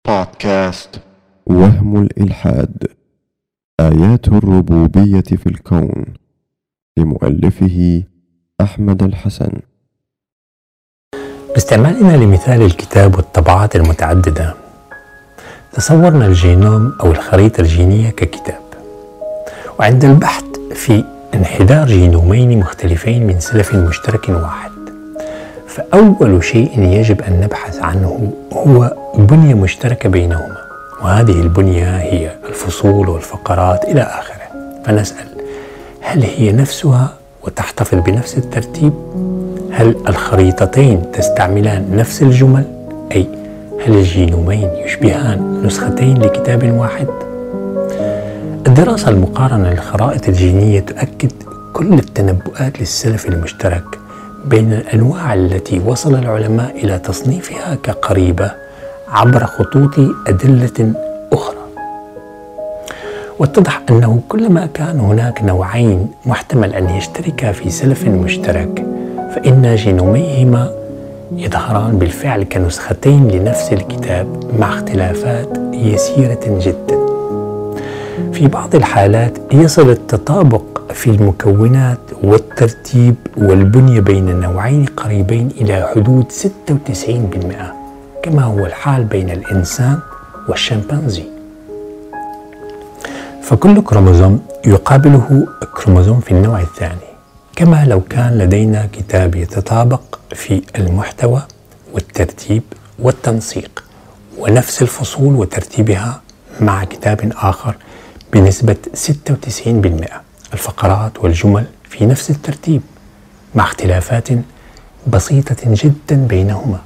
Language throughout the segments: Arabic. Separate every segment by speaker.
Speaker 1: بودكاست
Speaker 2: وهم الإلحاد، آيات الربوبية في الكون، لمؤلفه أحمد الحسن.
Speaker 3: باستعمالنا لمثال الكتاب والطبعات المتعددة، تصورنا الجينوم أو الخريطة الجينية ككتاب، وعند البحث في انحدار جينومين مختلفين من سلف مشترك واحد، فأول شيء يجب أن نبحث عنه هو بنية مشتركة بينهما، وهذه البنية هي الفصول والفقرات إلى آخره. فنسأل: هل هي نفسها وتحتفظ بنفس الترتيب؟ هل الخريطتين تستعملان نفس الجمل؟ أي هل الجينومين يشبهان نسختين لكتاب واحد؟ الدراسة المقارنة للخرائط الجينية تؤكد كل التنبؤات للسلف المشترك بين الأنواع التي وصل العلماء إلى تصنيفها كقريبة عبر خطوط أدلة أخرى. واتضح أنه كلما كان هناك نوعين محتمل أن يشتركا في سلف مشترك، فإن جينوميهما يظهران بالفعل كنسختين لنفس الكتاب مع اختلافات يسيرة جدا. في بعض الحالات يصل التطابق في المكونات والترتيب والبنية بين النوعين قريبين إلى حدود 96%، كما هو الحال بين الإنسان والشمبانزي. فكل كروموزوم يقابله كروموزوم في النوع الثاني، كما لو كان لدينا كتاب يتطابق في المحتوى والترتيب والتنسيق ونفس الفصول وترتيبها مع كتاب آخر بنسبة 96%، الفقرات والجمل في نفس الترتيب مع اختلافات بسيطة جدا بينهما.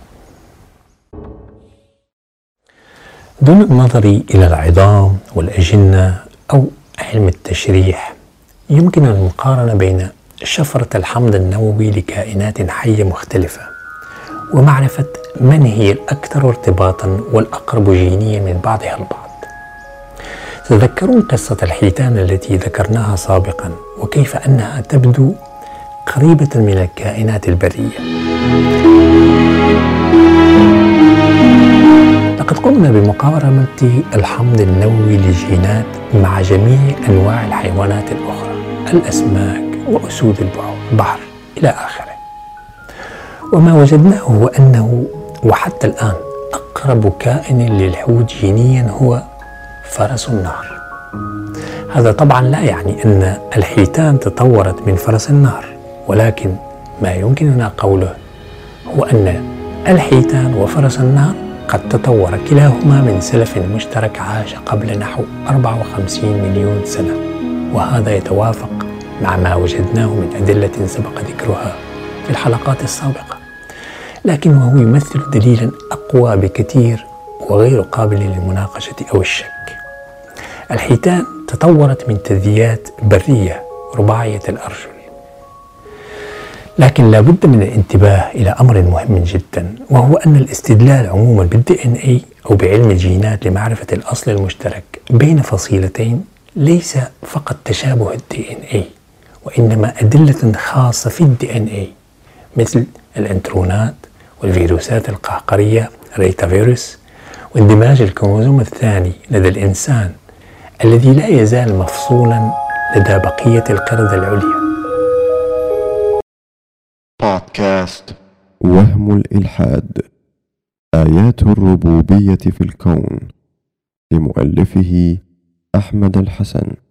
Speaker 3: دون النظر إلى العظام والأجنة أو علم التشريح، يمكن المقارنة بين شفرة الحمض النووي لكائنات حية مختلفة ومعرفة من هي الأكثر ارتباطا والأقرب جينيا من بعضها البعض. تذكرون قصة الحيتان التي ذكرناها سابقا، وكيف أنها تبدو قريبة من الكائنات البرية. لقد قمنا بمقارنة الحمض النووي للجينات مع جميع أنواع الحيوانات الأخرى، الأسماك وأسود البحر إلى آخره، وما وجدناه هو أنه وحتى الآن أقرب كائن للحوت جينيا هو فرس النهر. هذا طبعا لا يعني أن الحيتان تطورت من فرس النهر، ولكن ما يمكننا قوله هو أن الحيتان وفرس النهر قد تطور كلاهما من سلف مشترك عاش قبل نحو 54 مليون سنة، وهذا يتوافق مع ما وجدناه من أدلة سبق ذكرها في الحلقات السابقة، لكنه يمثل دليلا أقوى بكثير وغير قابل للمناقشة أو الشك. الحيتان تطورت من ثدييات برية رباعية الأرجل، لكن لا بد من الانتباه إلى أمر مهم جدا، وهو أن الاستدلال عموما بالDNA أو بعلم الجينات لمعرفة الأصل المشترك بين فصيلتين ليس فقط تشابه الDNA، وإنما أدلة خاصة في الDNA مثل الانترونات والفيروسات القهقرية ريتافيروس، واندماج الكروموزوم الثاني لدى الإنسان الذي لا يزال مفصولا لدى بقية القردة العليا.
Speaker 1: بودكاست
Speaker 2: وهم الإلحاد، آيات الربوبية في الكون، لمؤلفه أحمد الحسن.